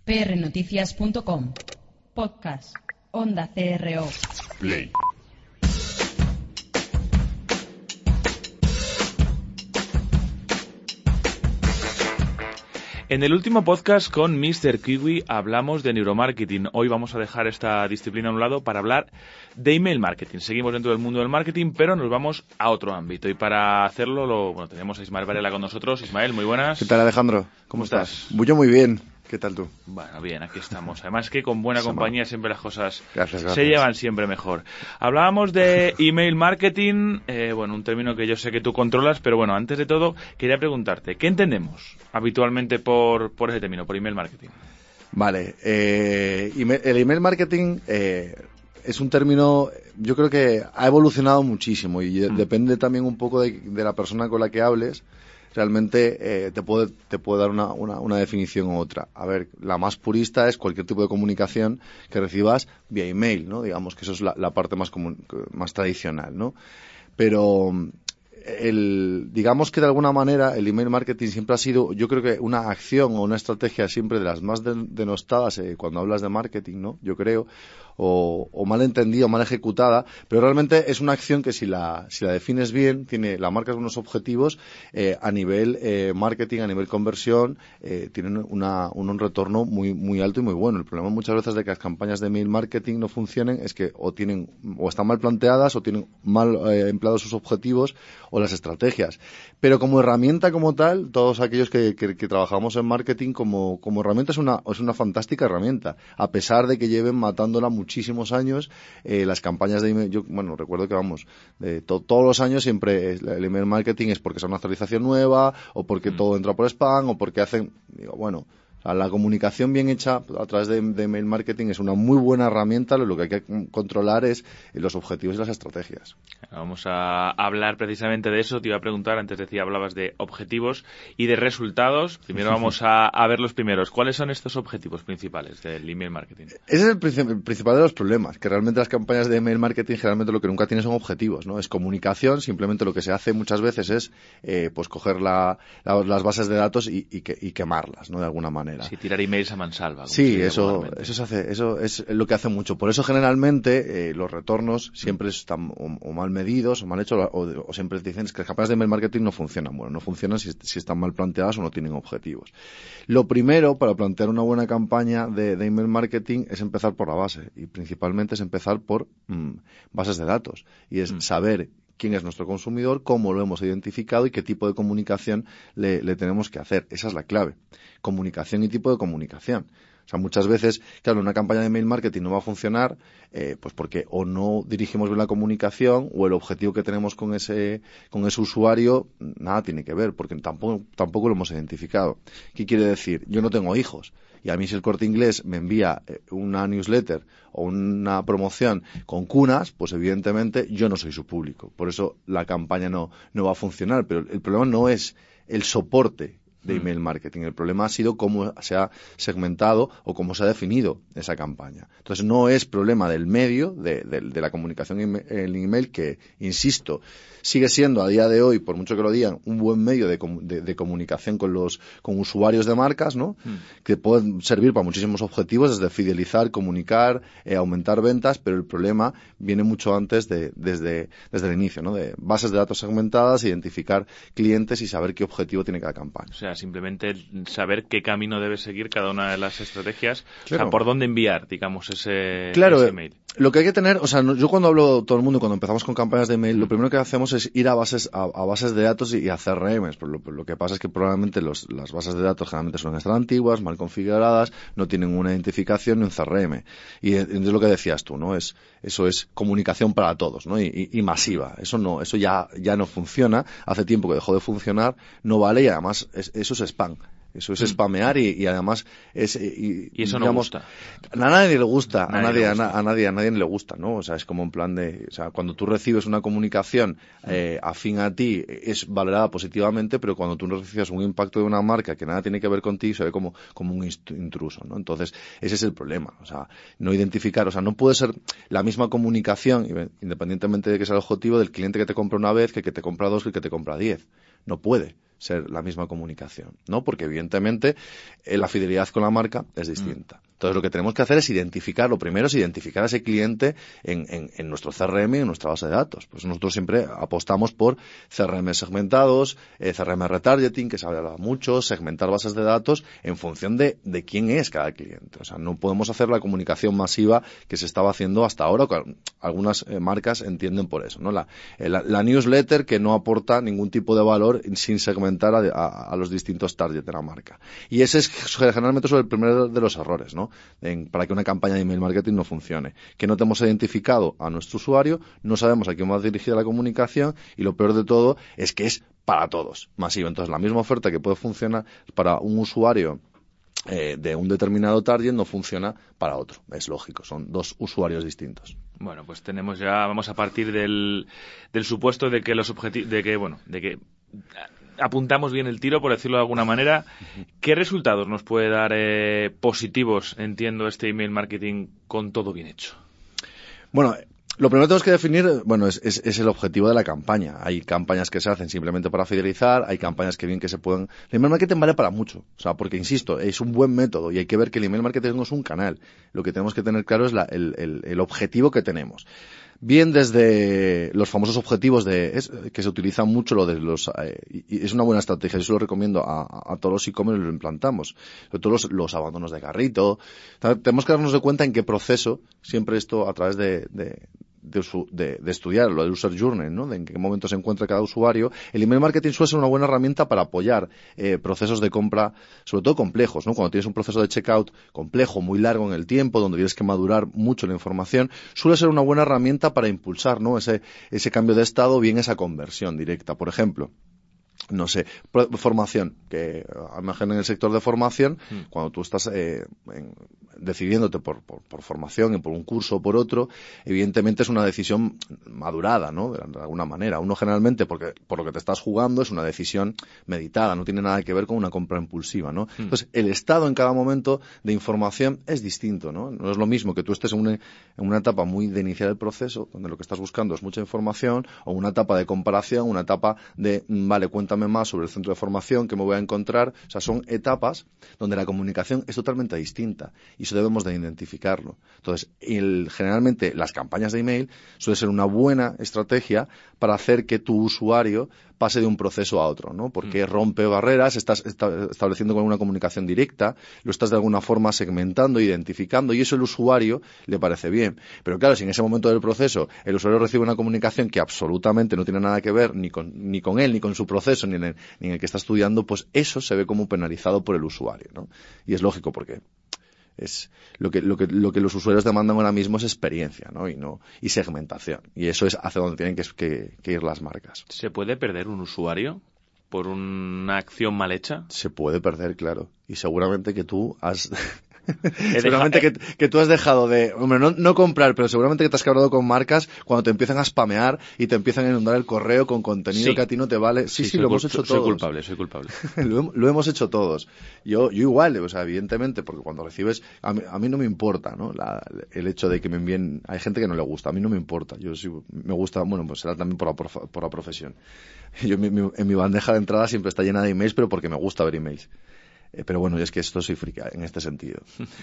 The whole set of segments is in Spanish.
prnoticias.com. Podcast. Onda CRO. Play. En el último podcast con Mr. Kiwi hablamos de neuromarketing. Hoy vamos a dejar esta disciplina a un lado para hablar de email marketing. Seguimos dentro del mundo del marketing, pero nos vamos a otro ámbito. Y para hacerlo, tenemos a Ismael Varela con nosotros. Ismael, muy buenas. ¿Qué tal, Alejandro? ¿Cómo estás? Yo muy bien. ¿Qué tal tú? Bueno, bien, aquí estamos. Además que con buena compañía siempre las cosas gracias. Se llevan siempre mejor. Hablábamos de email marketing, un término que yo sé que tú controlas, pero bueno, antes de todo quería preguntarte, ¿qué entendemos habitualmente por ese término, por email marketing? Vale, el email marketing es un término, yo creo que ha evolucionado muchísimo y depende también un poco de la persona con la que hables. Realmente te puede dar una definición u otra. A ver, la más purista es cualquier tipo de comunicación que recibas vía email, ¿no? Digamos que eso es la parte más tradicional, ¿no? Pero digamos que de alguna manera el email marketing siempre ha sido, yo creo que una acción o una estrategia siempre de las más denostadas cuando hablas de marketing, ¿no? Yo creo, o mal entendida o mal ejecutada, pero realmente es una acción que si la defines bien, la marcas unos objetivos a nivel marketing, a nivel conversión, tienen un retorno muy alto y muy bueno. El problema muchas veces de que las campañas de email marketing no funcionen es que o están mal planteadas o tienen mal empleados sus objetivos o las estrategias. Pero como herramienta como tal, todos aquellos que trabajamos en marketing como herramienta es una fantástica herramienta, a pesar de que lleven matándola muchísimos años las campañas de email. Yo, recuerdo que todos los años siempre el email marketing es porque es una actualización nueva o porque todo entra por spam o porque la comunicación bien hecha a través de email marketing es una muy buena herramienta. Lo que hay que controlar es los objetivos y las estrategias. Vamos a hablar precisamente de eso. Te iba a preguntar, antes hablabas de objetivos y de resultados. Primero vamos a ver los primeros. ¿Cuáles son estos objetivos principales del email marketing? Ese es el principal de los problemas, que realmente las campañas de email marketing generalmente lo que nunca tienen son objetivos, ¿no? Es comunicación. Simplemente lo que se hace muchas veces es coger las bases de datos y quemarlas, ¿no? De alguna manera. Sí, tirar emails a mansalva. Sí, eso es lo que hace mucho. Por eso generalmente los retornos siempre están o mal medidos o mal hechos o siempre dicen que las campañas de email marketing no funcionan. Bueno, no funcionan si están mal planteadas o no tienen objetivos. Lo primero para plantear una buena campaña de email marketing es empezar por la base y principalmente es empezar por bases de datos y es saber quién es nuestro consumidor, cómo lo hemos identificado y qué tipo de comunicación le tenemos que hacer. Esa es la clave. Comunicación y tipo de comunicación. O sea, muchas veces, claro, una campaña de email marketing no va a funcionar porque o no dirigimos bien la comunicación o el objetivo que tenemos con ese usuario nada tiene que ver porque tampoco lo hemos identificado. ¿Qué quiere decir? Yo no tengo hijos y a mí si el Corte Inglés me envía una newsletter o una promoción con cunas, pues evidentemente yo no soy su público. Por eso la campaña no va a funcionar. Pero el problema no es el soporte de email marketing. El problema ha sido cómo se ha segmentado o cómo se ha definido esa campaña. Entonces no es problema del medio, de la comunicación en email, que, insisto, sigue siendo a día de hoy, por mucho que lo digan, un buen medio de comunicación con usuarios de marcas, ¿no? Que pueden servir para muchísimos objetivos, desde fidelizar, comunicar, aumentar ventas, pero el problema viene mucho antes desde el inicio, ¿no? De bases de datos segmentadas, identificar clientes y saber qué objetivo tiene cada campaña. O sea, simplemente saber qué camino debe seguir cada una de las estrategias, claro. O sea, por dónde enviar, digamos, ese email. Lo que hay que tener, yo cuando hablo todo el mundo, cuando empezamos con campañas de email, lo primero que hacemos es ir a bases de datos y a CRMs. Lo que pasa es que probablemente las bases de datos generalmente son antiguas, mal configuradas, no tienen una identificación ni un CRM. Y entonces lo que decías tú, ¿no? Eso es comunicación para todos, ¿no? Y masiva. Eso ya no funciona. Hace tiempo que dejó de funcionar, no vale y además eso es spam. Eso es spamear y además es... Y eso no gusta. A nadie le gusta, a nadie le gusta, ¿no? O sea, es como en plan de... O sea, cuando tú recibes una comunicación afín a ti, es valorada positivamente, pero cuando tú recibes un impacto de una marca que nada tiene que ver contigo, se ve como un intruso, ¿no? Entonces, ese es el problema. O sea, no identificar... O sea, no puede ser la misma comunicación, independientemente de que sea el objetivo, del cliente que te compra una vez, que te compra dos, que te compra 10. No puede. ser la misma comunicación, ¿no? Porque evidentemente la fidelidad con la marca es distinta. Entonces lo que tenemos que hacer es identificar, lo primero es identificar a ese cliente en nuestro CRM y en nuestra base de datos. Pues nosotros siempre apostamos por CRM segmentados, CRM retargeting, que se habla mucho, segmentar bases de datos en función de quién es cada cliente. O sea, no podemos hacer la comunicación masiva que se estaba haciendo hasta ahora, que algunas marcas entienden por eso, ¿no? La newsletter que no aporta ningún tipo de valor sin segmentar a los distintos targets de la marca. Y ese es generalmente el primero de los errores, ¿no? Para que una campaña de email marketing no funcione. Que no tenemos identificado a nuestro usuario, no sabemos a quién va dirigida la comunicación y lo peor de todo es que es para todos, masivo. Entonces la misma oferta que puede funcionar para un usuario de un determinado target no funciona para otro. Es lógico, son dos usuarios distintos. Bueno, pues vamos a partir del supuesto de que de que apuntamos bien el tiro, por decirlo de alguna manera. ¿Qué resultados nos puede dar positivos, entiendo, este email marketing con todo bien hecho? Bueno, lo primero que tenemos que definir, es el objetivo de la campaña. Hay campañas que se hacen simplemente para fidelizar, hay campañas que bien que se pueden... El email marketing vale para mucho, o sea, porque, insisto, es un buen método y hay que ver que el email marketing no es un canal. Lo que tenemos que tener claro es el objetivo que tenemos. Bien desde los famosos objetivos que se utilizan mucho lo de los y es una buena estrategia, yo se lo recomiendo a todos los e-commerce y lo implantamos, sobre todo los abandonos de carrito. Tenemos que darnos de cuenta en qué proceso, siempre esto a través de estudiar lo del user journey, ¿no? De en qué momento se encuentra cada usuario. El email marketing suele ser una buena herramienta para apoyar procesos de compra, sobre todo complejos, ¿no? Cuando tienes un proceso de checkout complejo, muy largo en el tiempo, donde tienes que madurar mucho la información, suele ser una buena herramienta para impulsar, ¿no? Ese cambio de estado, bien esa conversión directa. Por ejemplo, no sé, formación, que imaginen en el sector de formación, cuando tú estás decidiéndote por formación y por un curso o por otro, evidentemente es una decisión madurada, ¿no? De alguna manera. Uno generalmente, por lo que te estás jugando, es una decisión meditada, no tiene nada que ver con una compra impulsiva, ¿no? Entonces, el estado en cada momento de información es distinto, ¿no? No es lo mismo que tú estés en una etapa muy de iniciar el proceso, donde lo que estás buscando es mucha información, o una etapa de comparación, una etapa de, cuéntame más sobre el centro de formación que me voy a encontrar. O sea, son etapas donde la comunicación es totalmente distinta y eso debemos de identificarlo. Entonces, generalmente las campañas de email suele ser una buena estrategia para hacer que tu usuario pase de un proceso a otro, ¿no? Porque rompe barreras, estás estableciendo con una comunicación directa, lo estás de alguna forma segmentando, identificando, y eso el usuario le parece bien. Pero claro, si en ese momento del proceso el usuario recibe una comunicación que absolutamente no tiene nada que ver ni con él, ni con su proceso, ni en el que está estudiando, pues eso se ve como penalizado por el usuario, ¿no? Y es lógico porque es lo que los usuarios demandan ahora mismo es experiencia, ¿no? Y segmentación. Y eso es hacia donde tienen que ir las marcas. ¿Se puede perder un usuario por una acción mal hecha? Se puede perder, claro. Y seguramente que tú has... seguramente que tú has dejado de, hombre, no comprar, pero seguramente que te has cabreado con marcas cuando te empiezan a spamear y te empiezan a inundar el correo con contenido que a ti no te vale. Sí, lo hemos hecho todos. Soy culpable. Lo hemos hecho todos. Yo igual, o sea, evidentemente, porque cuando recibes, a mí no me importa, ¿no? El hecho de que me envíen, hay gente que no le gusta, a mí no me importa. Yo sí me gusta, bueno, pues será también por la profesión. Yo en mi bandeja de entrada siempre está llena de emails, pero porque me gusta ver emails. Pero bueno, es que esto soy frica en este sentido.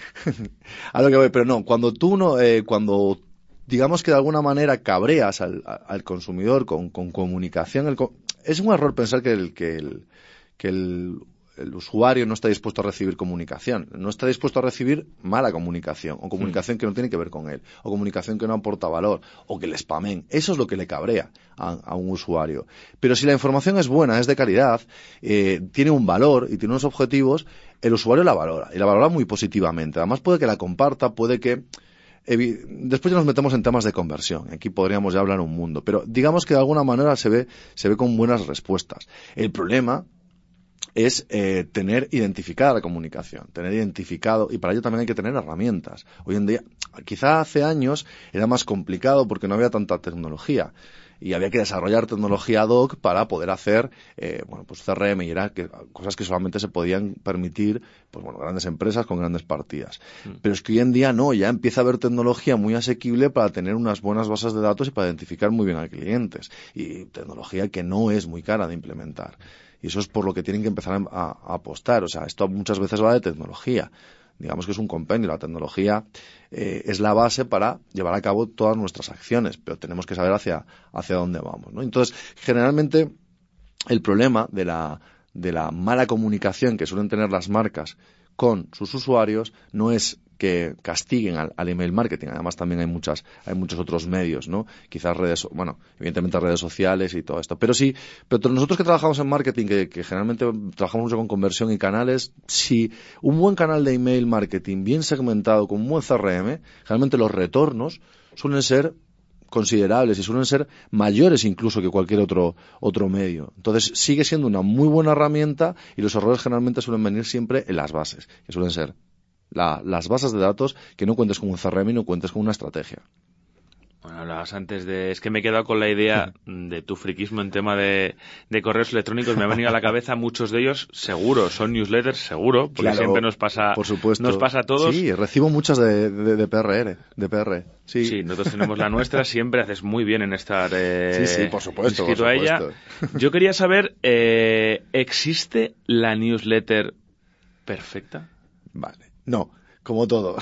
A lo que voy, pero no, cuando digamos que de alguna manera cabreas al consumidor con comunicación, es un error pensar que el usuario no está dispuesto a recibir comunicación, no está dispuesto a recibir mala comunicación, o comunicación que no tiene que ver con él, o comunicación que no aporta valor, o que le spamen. Eso es lo que le cabrea a un usuario. Pero si la información es buena, es de calidad, tiene un valor y tiene unos objetivos, el usuario la valora, y la valora muy positivamente. Además puede que la comparta, puede que... Después ya nos metemos en temas de conversión. Aquí podríamos ya hablar un mundo. Pero digamos que de alguna manera se ve con buenas respuestas. El problema es tener identificada la comunicación, tener identificado, y para ello también hay que tener herramientas. Hoy en día, quizá hace años era más complicado porque no había tanta tecnología y había que desarrollar tecnología ad hoc para poder hacer pues CRM, y era cosas que solamente se podían permitir grandes empresas con grandes partidas. Pero es que hoy en día no, ya empieza a haber tecnología muy asequible para tener unas buenas bases de datos y para identificar muy bien a clientes, y tecnología que no es muy cara de implementar. Y eso es por lo que tienen que empezar a apostar. O sea, esto muchas veces va de tecnología. Digamos que es un compendio. La tecnología es la base para llevar a cabo todas nuestras acciones, pero tenemos que saber hacia dónde vamos, ¿no? Entonces, generalmente, el problema de la mala comunicación que suelen tener las marcas con sus usuarios no es que castiguen al email marketing. Además, también hay muchos otros medios, ¿no? Quizás evidentemente redes sociales y todo esto. Pero nosotros que trabajamos en marketing, que generalmente trabajamos mucho con conversión y canales, si un buen canal de email marketing bien segmentado, con un buen CRM, generalmente los retornos suelen ser considerables y suelen ser mayores incluso que cualquier otro medio. Entonces, sigue siendo una muy buena herramienta y los errores generalmente suelen venir siempre en las bases, que suelen ser las bases de datos, que no cuentes con un CRM y no cuentes con una estrategia. Bueno, hablabas antes es que me he quedado con la idea de tu friquismo en tema de correos electrónicos. Me ha venido a la cabeza muchos de ellos, seguro, son newsletters, seguro, porque claro, siempre nos pasa, por supuesto. Nos pasa a todos. Sí, recibo muchas de PR. Sí, nosotros tenemos la nuestra, siempre haces muy bien en estar sí, por supuesto, inscrito a ella. Yo quería saber, ¿existe la newsletter perfecta? Vale, no, como todo.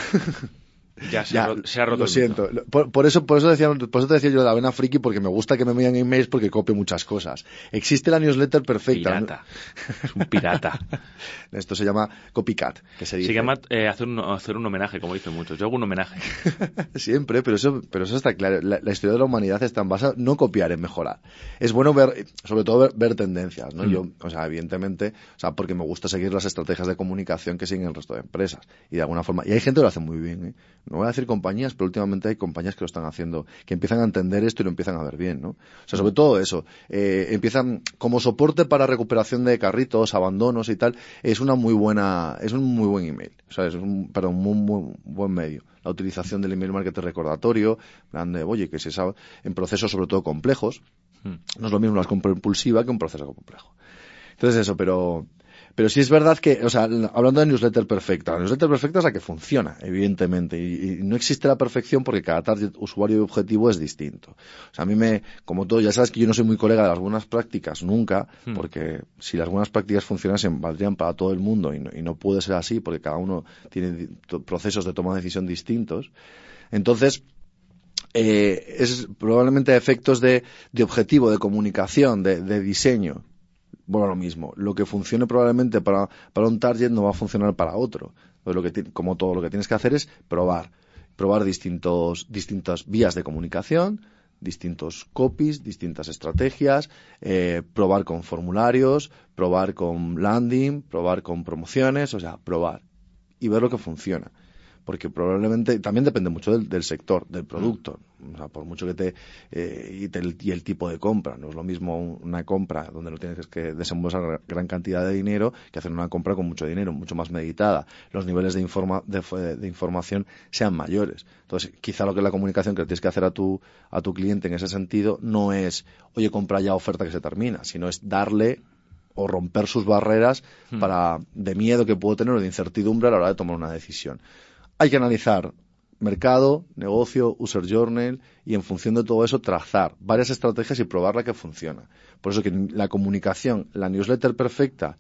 Ya se ha roto. Lo siento. Por eso te decía yo de la vena friki, porque me gusta que me envíen emails porque copio muchas cosas. Existe la newsletter perfecta. Pirata. Es un pirata. Esto se llama copycat, que se dice. Se llama hacer un homenaje, como dicen muchos. Yo hago un homenaje. Siempre, pero eso está claro. La historia de la humanidad está en base a no copiar, en mejorar. Es bueno sobre todo ver tendencias, ¿no? Yo, evidentemente, porque me gusta seguir las estrategias de comunicación que siguen el resto de empresas. Y de alguna forma, y hay gente que lo hace muy bien, ¿eh? No voy a decir compañías, pero últimamente hay compañías que lo están haciendo, que empiezan a entender esto y lo empiezan a ver bien, ¿no? O sea, sobre todo eso, empiezan como soporte para recuperación de carritos, abandonos y tal, es un muy buen email, o sea, es un muy buen medio. La utilización del email marketing recordatorio, que se sabe, en procesos sobre todo complejos, no es lo mismo la compra impulsiva que un proceso complejo. Entonces eso, pero sí es verdad que, hablando de newsletter perfecta, la newsletter perfecta es la que funciona, evidentemente, y no existe la perfección porque cada target usuario y objetivo es distinto. O sea, a mí como todo, ya sabes que yo no soy muy colega de las buenas prácticas, nunca, porque si las buenas prácticas funcionasen, valdrían para todo el mundo, y no puede ser así, porque cada uno tiene procesos de toma de decisión distintos. Entonces, es probablemente efectos de objetivo, de comunicación, de diseño. Bueno, lo mismo. Lo que funcione probablemente para un target no va a funcionar para otro. Entonces, como todo, lo que tienes que hacer es probar distintas vías de comunicación, distintos copies, distintas estrategias, probar con formularios, probar con landing, probar con promociones, probar y ver lo que funciona. Porque probablemente también depende mucho del sector, del producto. O sea, por mucho que y el tipo de compra. No es lo mismo una compra donde no tienes que desembolsar gran cantidad de dinero que hacer una compra con mucho dinero, mucho más meditada. Los niveles de información sean mayores. Entonces, quizá la comunicación que tienes que hacer a tu cliente en ese sentido no es, oye, compra ya, oferta que se termina, sino es darle o romper sus barreras de miedo que puedo tener o de incertidumbre a la hora de tomar una decisión. Hay que analizar mercado, negocio, user journey y en función de todo eso trazar varias estrategias y probar la que funciona. Por eso que la comunicación, la newsletter perfecta,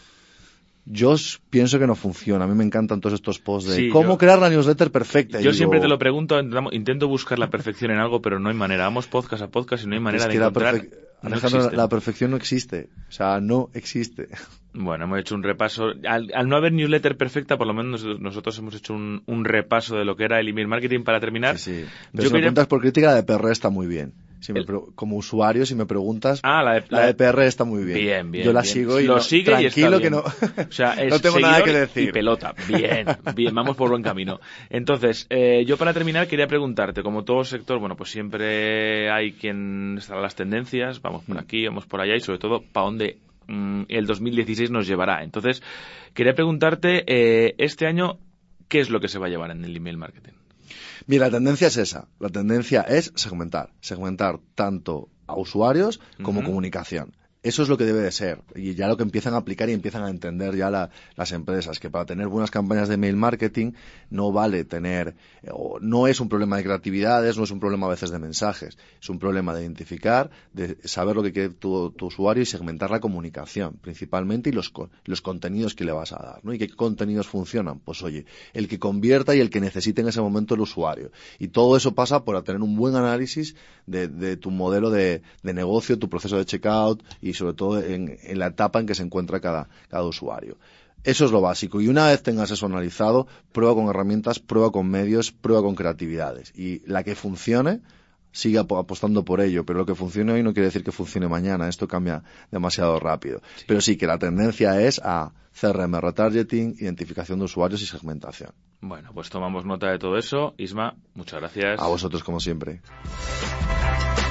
yo pienso que no funciona. A mí me encantan todos estos posts de cómo crear la newsletter perfecta. Yo siempre te lo pregunto, intento buscar la perfección en algo, pero no hay manera. Vamos podcast a podcast y no hay manera de encontrar. Alejandro, la perfección no existe. O sea, no existe. Bueno, hemos hecho un repaso. Al no haber newsletter perfecta, por lo menos nosotros hemos hecho un repaso de lo que era el email marketing para terminar. Sí. Pero si me preguntas por crítica, la de PR está muy bien. Como usuario, si me preguntas, la de PR está muy bien. Bien. Yo la sigo y sigue tranquilo y que no. O sea, es no tengo nada que decir. Y pelota. Bien, vamos por buen camino. Entonces, yo para terminar quería preguntarte, como todo sector, bueno, pues siempre hay quien está a las tendencias, vamos por aquí, vamos por allá y sobre todo, ¿para dónde el 2016 nos llevará? Entonces, quería preguntarte, este año, ¿qué es lo que se va a llevar en el email marketing? Mira, la tendencia es esa. La tendencia es segmentar tanto a usuarios como comunicación. Eso es lo que debe de ser, y ya lo que empiezan a aplicar y empiezan a entender ya las empresas, que para tener buenas campañas de email marketing no vale tener, o no es un problema de creatividades, no es un problema a veces de mensajes, es un problema de identificar, de saber lo que quiere tu usuario y segmentar la comunicación, principalmente, y los contenidos que le vas a dar, ¿no? ¿Y qué contenidos funcionan? Pues oye, el que convierta y el que necesite en ese momento el usuario. Y todo eso pasa por tener un buen análisis de tu modelo de negocio, tu proceso de checkout y sobre todo en la etapa en que se encuentra cada usuario. Eso es lo básico. Y una vez tengas eso analizado, prueba con herramientas, prueba con medios, prueba con creatividades. Y la que funcione, sigue apostando por ello. Pero lo que funcione hoy no quiere decir que funcione mañana. Esto cambia demasiado rápido. Sí. Pero sí que la tendencia es a CRM, retargeting, identificación de usuarios y segmentación. Bueno, pues tomamos nota de todo eso. Isma, muchas gracias. A vosotros, como siempre.